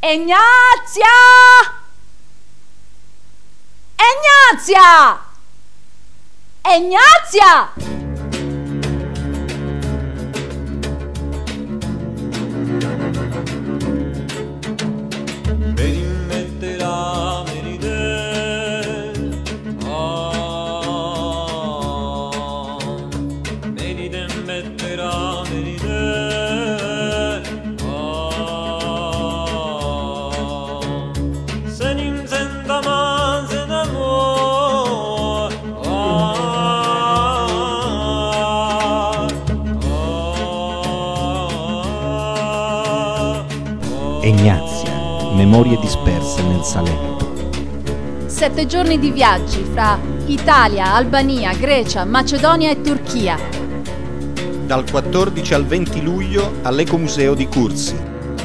Ignazia! Ignazia! Ignazia! Vedi metterà meride meride metterà meride senin senda manzen amor Ignazia, memorie disperse nel Salento. 7 giorni di viaggi fra Italia, Albania, Grecia, Macedonia e Turchia. Dal 14 al 20 luglio all'Ecomuseo di Curzi.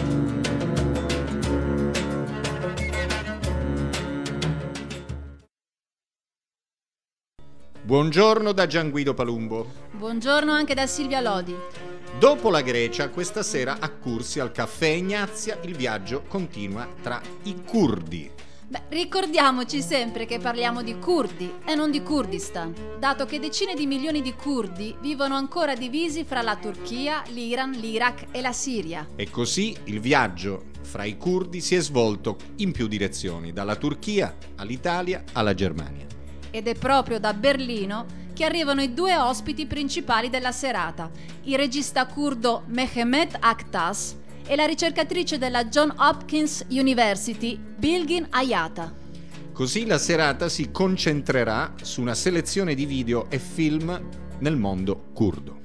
Buongiorno da Gianguido Palumbo. Buongiorno anche da Silvia Lodi. Dopo la Grecia, questa sera a Curzi al caffè Ignazia il viaggio continua tra i curdi. Ricordiamoci sempre che parliamo di curdi e non di Kurdistan, dato che decine di milioni di curdi vivono ancora divisi fra la Turchia, l'Iran, l'Iraq e la Siria. E così il viaggio fra i curdi si è svolto in più direzioni, dalla Turchia all'Italia alla Germania. Ed è proprio da Berlino che arrivano i due ospiti principali della serata, il regista curdo Mehmet Aktas e la ricercatrice della Johns Hopkins University, Bilgin Ayata. Così la serata si concentrerà su una selezione di video e film nel mondo curdo.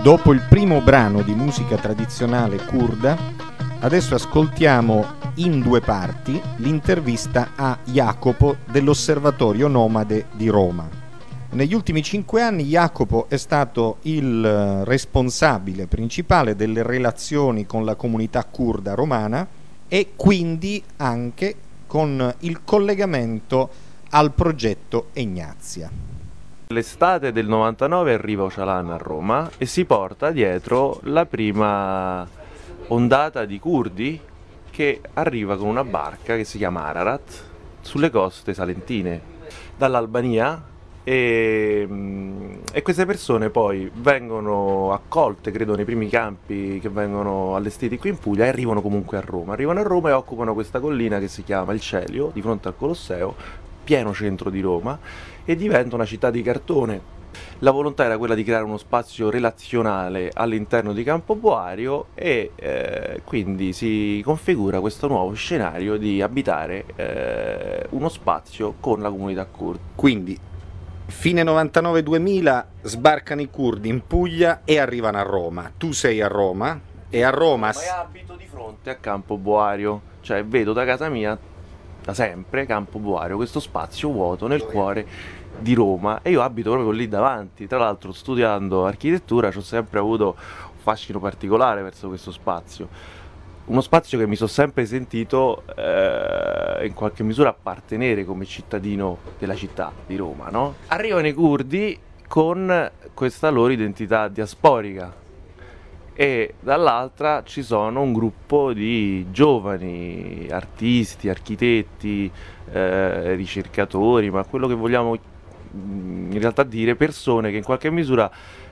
Dopo il primo brano di musica tradizionale curda, adesso ascoltiamo in 2 parti l'intervista a Jacopo dell'Osservatorio Nomade di Roma. Negli ultimi 5 anni Jacopo è stato il responsabile principale delle relazioni con la comunità curda romana e quindi anche con il collegamento al progetto Egnazia. L'estate del 99 arriva Öcalan a Roma e si porta dietro la prima ondata di curdi che arriva con una barca che si chiama Ararat sulle coste salentine dall'Albania e queste persone poi vengono accolte, credo, nei primi campi che vengono allestiti qui in Puglia e arrivano comunque a Roma. Arrivano a Roma e occupano questa collina che si chiama il Celio, di fronte al Colosseo, pieno centro di Roma, e diventa una città di cartone. La volontà era quella di creare uno spazio relazionale all'interno di Campoboario e quindi si configura questo nuovo scenario di abitare uno spazio con la comunità curda. Quindi fine 99-2000 sbarcano i curdi in Puglia e arrivano a Roma. Tu sei a Roma e a Roma... Ma io abito di fronte a Campoboario, cioè vedo da casa mia da sempre Campoboario, questo spazio vuoto nel cuore di Roma, e io abito proprio lì davanti. Tra l'altro, studiando architettura, ho sempre avuto un fascino particolare verso questo spazio, uno spazio che mi sono sempre sentito in qualche misura appartenere come cittadino della città di Roma, no? Arrivano i curdi con questa loro identità diasporica e dall'altra ci sono un gruppo di giovani artisti, architetti, ricercatori, ma quello che vogliamo in realtà dire, persone che in qualche misura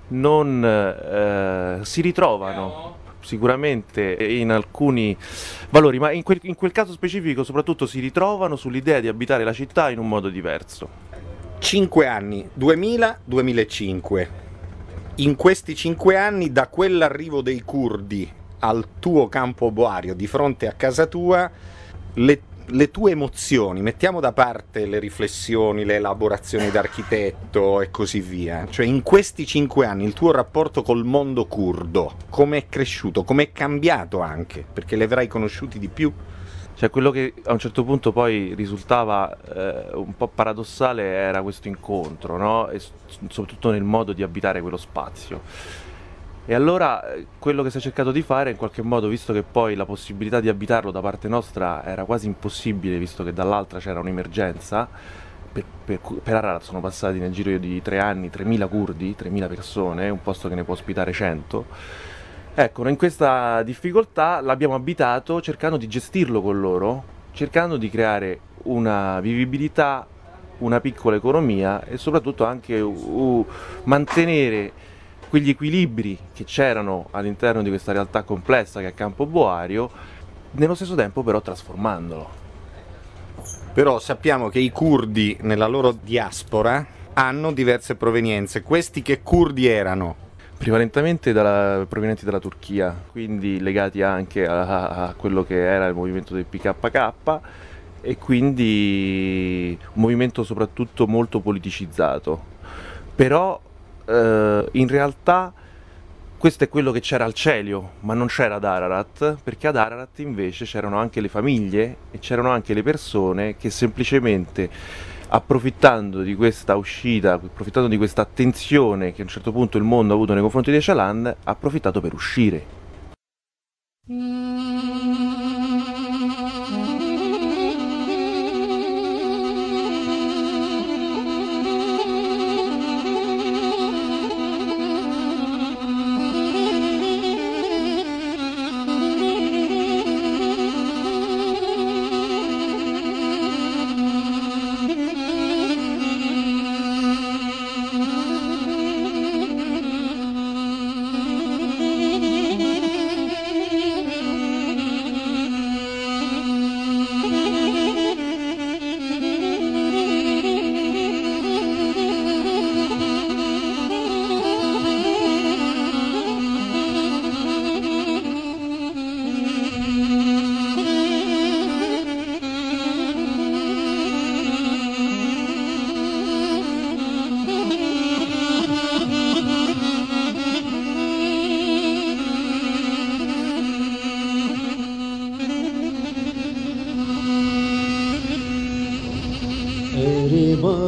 non si ritrovano sicuramente in alcuni valori, ma in quel caso specifico soprattutto si ritrovano sull'idea di abitare la città in un modo diverso. 5 anni, 2000-2005. In questi 5 anni, da quell'arrivo dei curdi al tuo Campoboario di fronte a casa tua, le tue emozioni, mettiamo da parte le riflessioni, le elaborazioni d'architetto e così via, cioè in questi 5 anni il tuo rapporto col mondo curdo, come è cresciuto, come è cambiato anche, perché li avrai conosciuti di più? Cioè, quello che a un certo punto poi risultava un po' paradossale era questo incontro, no? E soprattutto nel modo di abitare quello spazio. E allora quello che si è cercato di fare in qualche modo, visto che poi la possibilità di abitarlo da parte nostra era quasi impossibile, visto che dall'altra c'era un'emergenza, per Ararat sono passati nel giro di 3 anni 3.000 curdi, 3.000 persone, un posto che ne può ospitare 100. Ecco, in questa difficoltà l'abbiamo abitato cercando di gestirlo con loro, cercando di creare una vivibilità, una piccola economia e soprattutto anche mantenere quegli equilibri che c'erano all'interno di questa realtà complessa che è Campoboario, nello stesso tempo però trasformandolo. Però sappiamo che i curdi nella loro diaspora hanno diverse provenienze. Questi che curdi erano? Prevalentemente provenienti dalla Turchia, quindi legati anche a quello che era il movimento del PKK e quindi un movimento soprattutto molto politicizzato. Però in realtà questo è quello che c'era al Celio, ma non c'era ad Ararat, perché ad Ararat invece c'erano anche le famiglie e c'erano anche le persone che semplicemente, approfittando di questa uscita, approfittando di questa attenzione che a un certo punto il mondo ha avuto nei confronti di Öcalan, ha approfittato per uscire.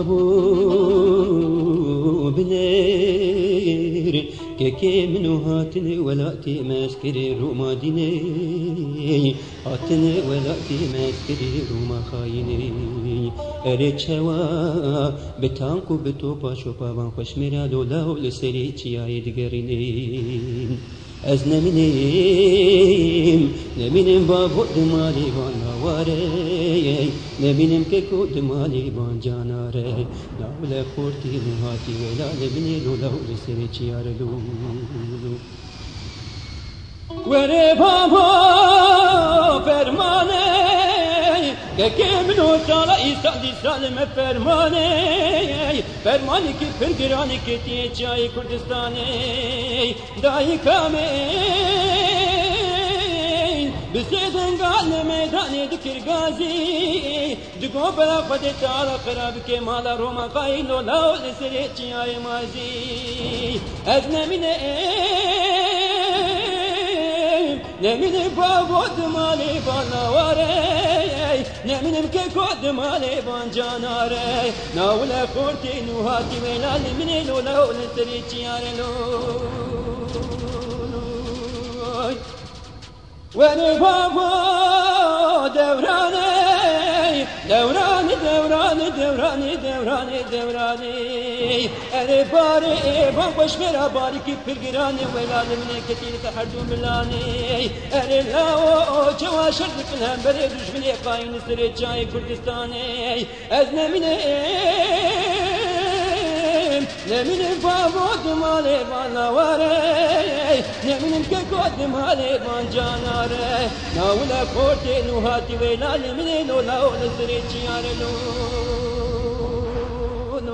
بابو بنير كي منو هاتني ولاتي ماسكري روما ديني هاتني ولاتي ماسكري روما خايني اريد شوا بتانكو بتوبا شوبا بان خوشميرا لولا لسري تشياي دقريني از نمینم بابو دمالی بان نواره نمینم که کو دمالی بان جاناره ناوله خورتی نهاتی ویلا نمینی لولا لسری چیار لولو وره بابا فرمانه که منو سالا ایسالی سالم فرمانه فرمانی که پرگرانی که تیه چای کردستانه دایی کامین بسیدن گال میدانی دکر گازی دگو بلا خود تالا خراب که مالا روما قایلو لاو لسری چیای مازی از نمینه نمینم بابو دمالی بان نواره نمینم که کود مالی بان جاناره ناوله خورتی نوهاتی ویلا نمینی لولا لسری چیاره لولوی ونی بابو دورانه دورانه دورانه دورانه دورانه دورانه اره باری بان خوش میرا باری کی پرگرانه ویلا نمینی کتیر تحردو ملانه اره لاو جواشر دکن هم بره دشمنی قاین سر جای کردستانه از نمینه نمینم بابو دمالی بان نواره نمینم که کود دمالی بان جاناره ناوله خورتی نوهاتی ویلا نمینی لولا لسری چیاره لولو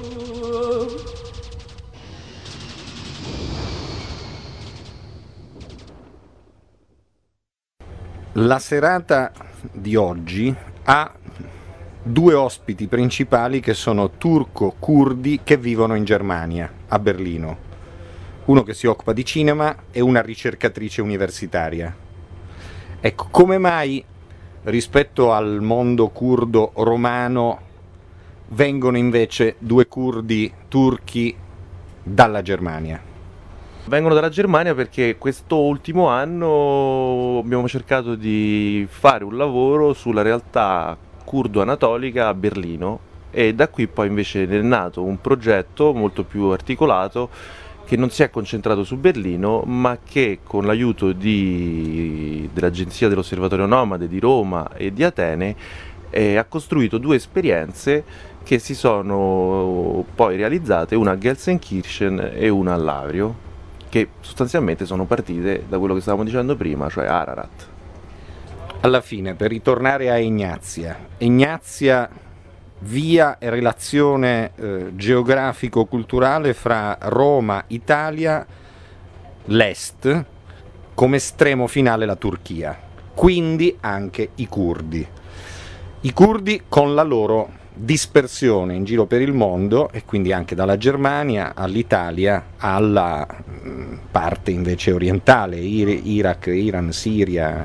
La serata di oggi ha due ospiti principali che sono turco-curdi che vivono in Germania, a Berlino. Uno che si occupa di cinema e una ricercatrice universitaria. Ecco, come mai rispetto al mondo curdo romano vengono invece due curdi turchi dalla Germania? Vengono dalla Germania perché questo ultimo anno abbiamo cercato di fare un lavoro sulla realtà curdo-anatolica a Berlino e da qui poi invece è nato un progetto molto più articolato che non si è concentrato su Berlino ma che con l'aiuto dell'Agenzia dell'Osservatorio Nomade di Roma e di Atene ha costruito due esperienze che si sono poi realizzate, una a Gelsenkirchen e una a Lavrio, che sostanzialmente sono partite da quello che stavamo dicendo prima, cioè Ararat. Alla fine, per ritornare a Ignazia, via e relazione geografico-culturale fra Roma, Italia, l'Est, come estremo finale la Turchia, quindi anche i curdi. I curdi con la loro dispersione in giro per il mondo e quindi anche dalla Germania all'Italia alla parte invece orientale, Iraq, Iran, Siria.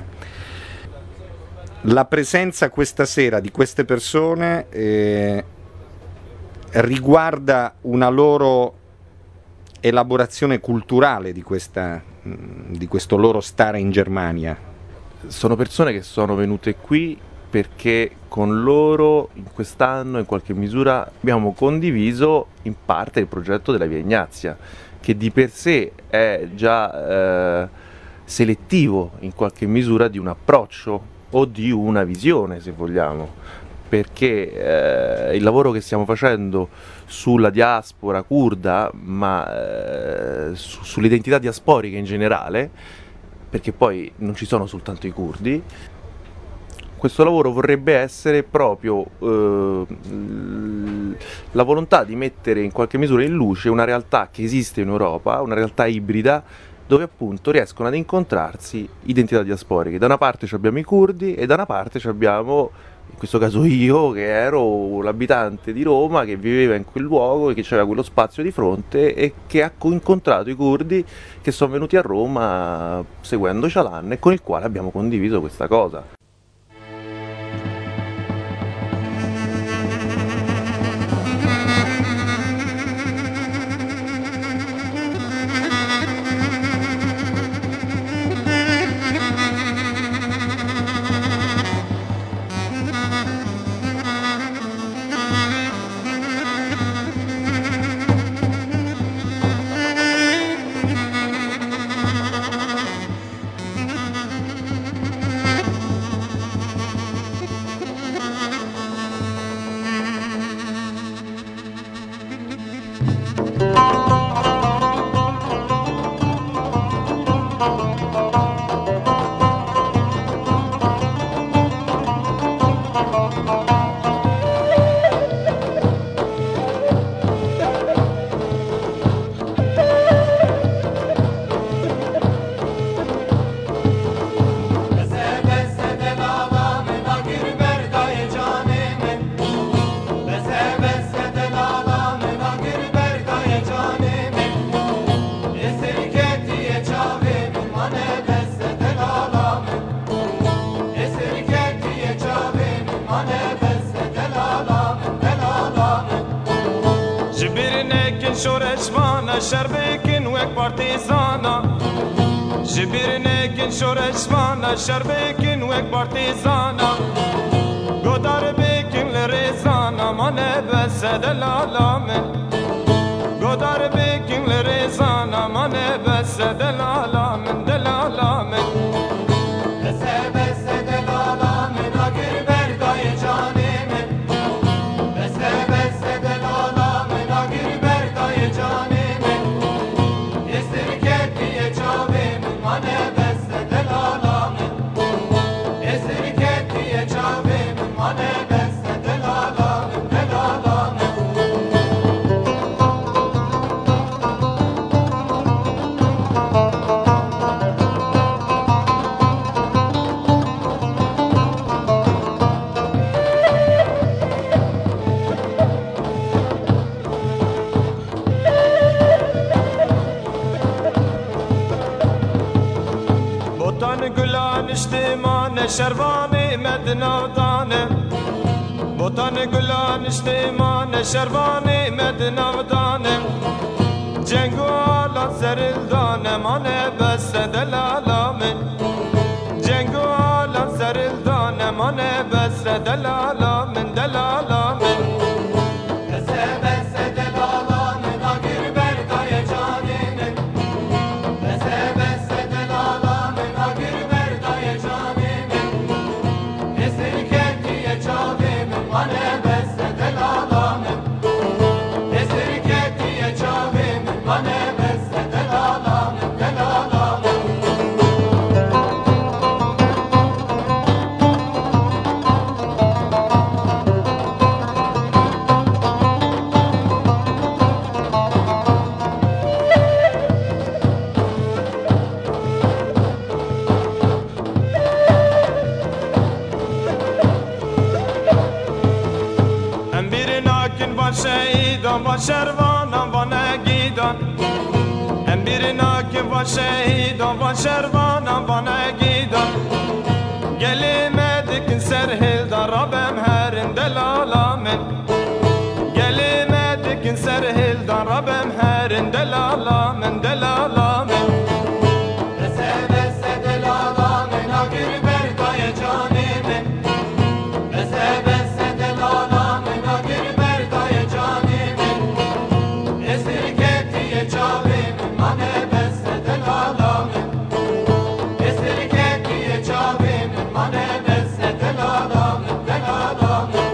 La presenza questa sera di queste persone riguarda una loro elaborazione culturale di questo loro stare in Germania. Sono persone che sono venute qui perché con loro in quest'anno in qualche misura abbiamo condiviso in parte il progetto della Via Ignazia, che di per sé è già selettivo in qualche misura di un approccio o di una visione, se vogliamo, perché il lavoro che stiamo facendo sulla diaspora curda, ma sulle identità diasporiche in generale, perché poi non ci sono soltanto i curdi, questo lavoro vorrebbe essere proprio la volontà di mettere in qualche misura in luce una realtà che esiste in Europa, una realtà ibrida, dove appunto riescono ad incontrarsi identità diasporiche. Da una parte abbiamo i curdi e da una parte abbiamo, in questo caso io, che ero l'abitante di Roma, che viveva in quel luogo e che aveva quello spazio di fronte e che ha incontrato i curdi che sono venuti a Roma seguendo Calan e con il quale abbiamo condiviso questa cosa. شربكن وك بارتيزانا جبرنكن شورشوانا شربكن وك بارتيزانا قدر بكن لريزانا ما نبس دلالامن قدر بكن لريزانا ما نبس دلالامن دلالامن بس دلالامن اگر بردای جانمن بس دلالامن اگر بردای جانمن استرکتی چاومن ما نبس دلالامن استرکتی چاومن ما نبس دلالامن دلالامن اشتمان شرباني مدنا ودانه بوطن گلان اشتمان شرباني مدنا ودانه جنگو آلا زرلدانه مانه بس دلالامن جنگو آلا زرلدانه مانه بس دلالامن دلالامن بس دلالامن اگر بردای جانمن بس دلالامن اگر بردای جانمن استرکتی چاومن مانه بس دلالامن استرکتی چاومن مانه بس دلالامن دلالامن شهیدان و شروانان و نگیدان امبیرناکم و شهیدان و شروانان و نگیدان گلیمدکن سرهلدان ربم هرن دلالامن گلیمدکن سرهلدان ربم هرن دلالامن دلالامن بس دلالامن اگر بردای جانمن بس دلالامن اگر بردای جانمن استرکتی چاومن مانه بس دلالامن استرکتی چاومن مانه بس دلالامن دلالامن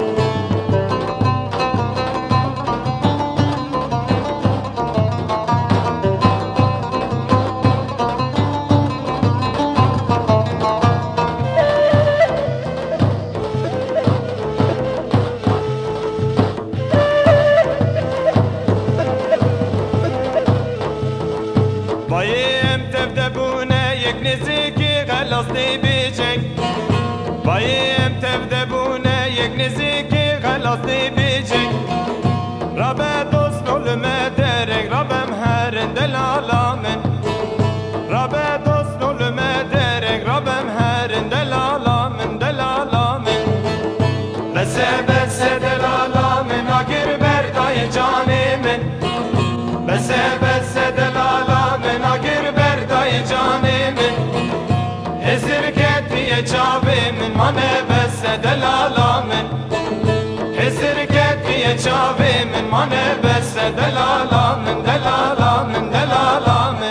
بایم تفدبونه یک نزیکی غلاصی بیچنگ بایم تفدبونه یک نزیکی غلاصی بیچنگ رب دوست نولمه درک ربم هرن دلالامن رب دوست نولمه درک ربم هرن دلالامن دلالامن بس دلالامن اگر بردای جانمن بس دلالامن اگر بردای جانمن استرکتی چاومن مانه بس دلالامن استرکتی چاومن مانه بس دلالامن دلالامن دلالامن.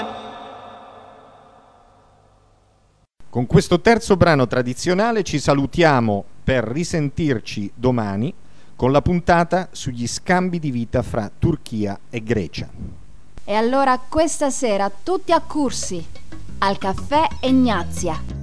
Con questo terzo brano tradizionale ci salutiamo per risentirci domani con la puntata sugli scambi di vita fra Turchia e Grecia. E allora questa sera tutti a Cursi, al caffè Ignazia.